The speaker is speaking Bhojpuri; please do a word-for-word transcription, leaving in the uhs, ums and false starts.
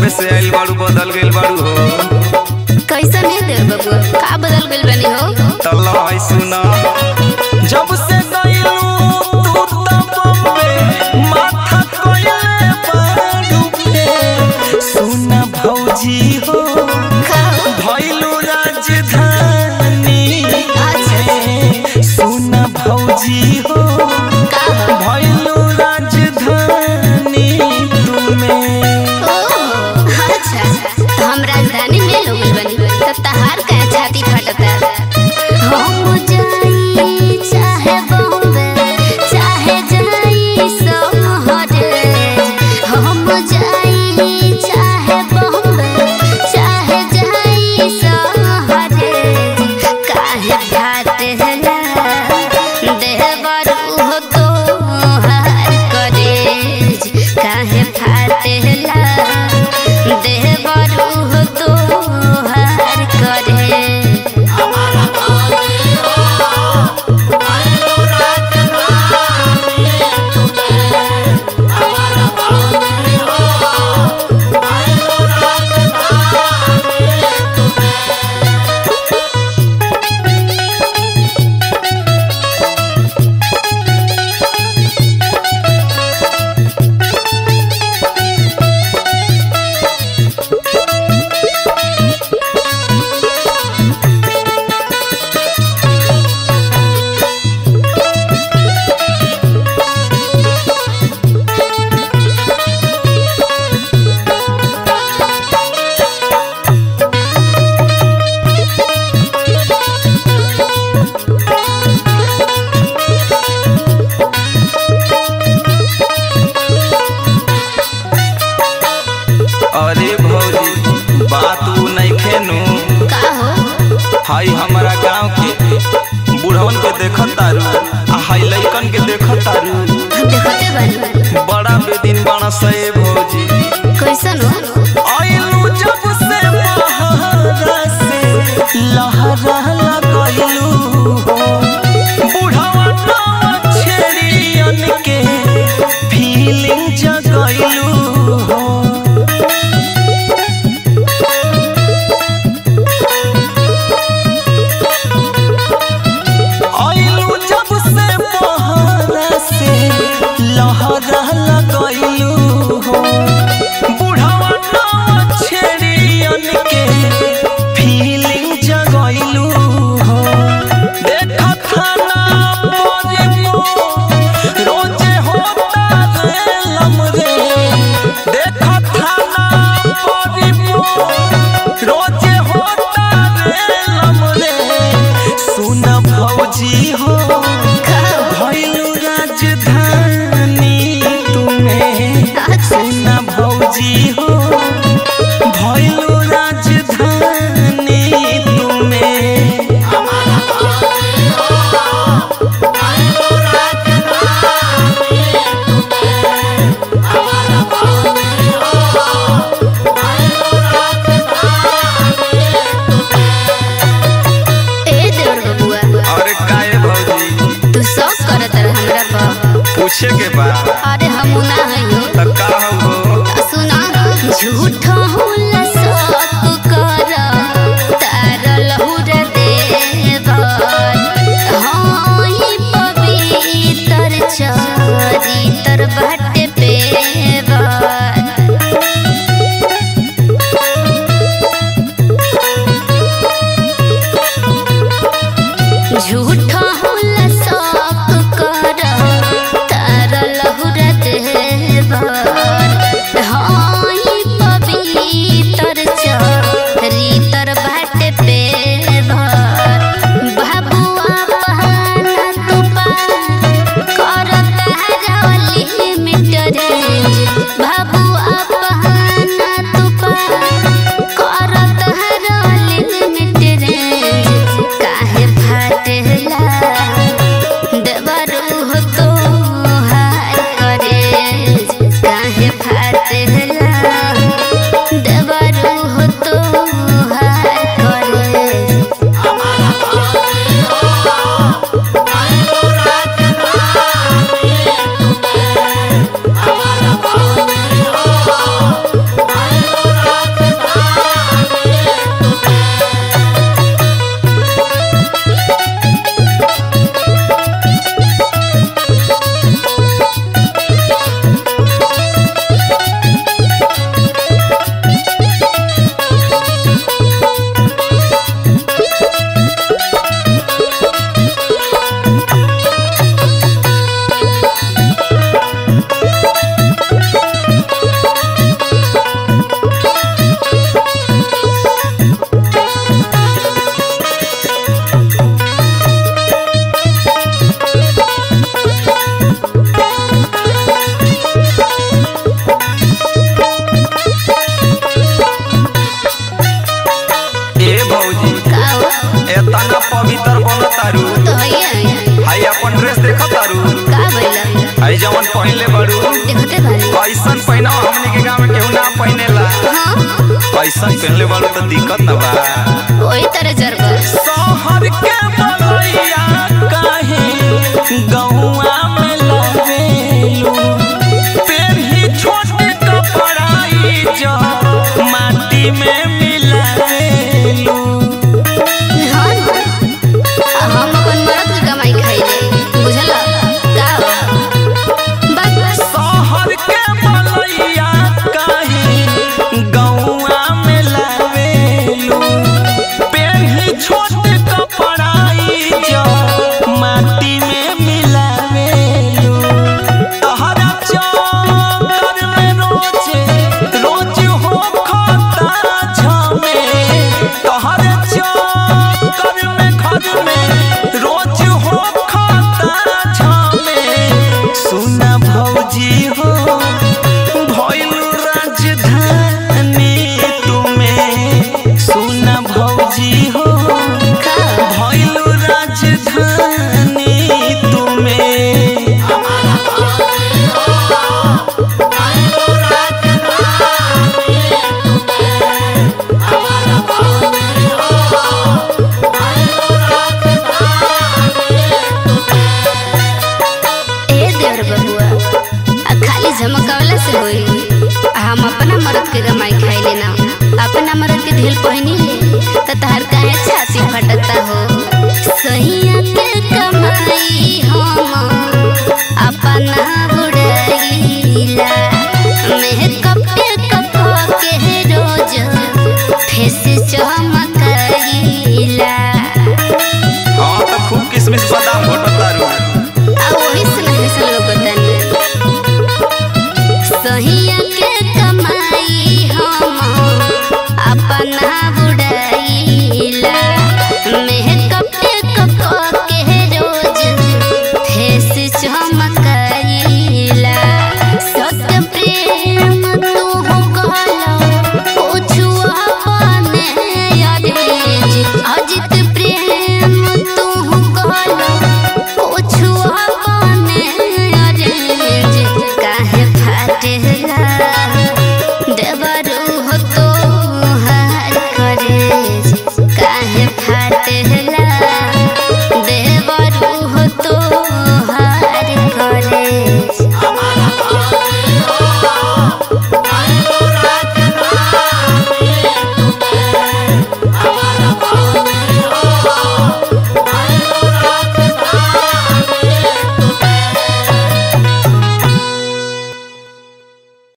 बॉम्बे से आइल बाड़ू बदल गइल बाड़ू हो। कैसन है देवर बबुआ, का बदल गइल बनी हो? तल्ला भाई सुना, जब से गइलू तू त बॉम्बे माथा कोइले बाड़ू पे। सुना भौजी हो भइलू राजधानी। सुना भौजी हो भइलू राजधानी तुम्हें। अच्छा तो हम राजधानी में लोग बनी तो तहार का छाती फटता। हम जाई चाहे बॉम्बे चाहे जाई समहरे, हम जाई चाहे बॉम्बे चाहे जाई समहरे। काहे फाटेला देवर हो तोहार करेज, काहे फाटेला देवर हो तोहार करेज। अरे भौजी बात उ नइखे नु। का हो? हाई हमारा गांव के बुढ़वन के देखत तारू आ हाई लइकन के देखत तारू। देखते बानी बड़ा बेदिन बाना से भौजी। कैसन हो? आइलू जब से बहारा से लहरा लगइलू हो। बुढ़वा नाव छेड़ियन के फीलिंग जगइलू हो। आइलू जब से बहारा से लहरा लगइलू हो। बुढ़वा नाव छेड़ियन के फीलिंग जगइलू हो। देखा खाना बड़े मो रोजे होता रे लमरे। देखा खाना बड़े मो रोजे होता रे लमरे। सुना भौजी हो भइलू राजधानी तुम्हें। सुना भौजी हो भइलू राजधानी तुम्हें। ए देवर बबुआ, अरे काहे भौजी तू सब करत रह हमरा पर। पूछे के बा अरे हम ना हइयो त का हो। सुना, झूठा होला सब कर तार लहुर देवर। हाई पवित्र चरित्र बाटे पेवर। झूठा होला सब कर तार लहुर देवर। हाई पवित्र चरित्र बाटे पेवर। बाबुआ बहाना तू पार कर तार लिमिट जवन पहनले बड़ू देखते बानी। ऐसन पहना हमने के गांव में केहू ना पहनेला। हाँ ऐसन पहनले बड़ू तो दिक्कत ना बा। वही तरह जरबा शहर के बलैया काहे गौआ में लावेलू, पेन्ही छोटे कपड़ाई जो माटी में मिलावेलू। हाँ हम अपन मर्द के कमाई खाइले बुझला का बस शहर के बलैया काहे गौआ में लावेलू, पेन्ही छोटे कपड़ाई जो माटी में मिलावेलू। तहरा चक्कर में रोजे रोज हो खाता झमे, तहरा चक्कर में घर में रोज हो खाता झमे। सुना भौजी हो भइल राजधानी तुम्हें, सुना भौजी हो का भइल राजधानी तुम्हें। ए देवर बबुआ आ खाली झमकावला से होई। हम अपना मर्द के कमाई खाइले ना, अपना मर्द के ढील पहनी ले त तहर का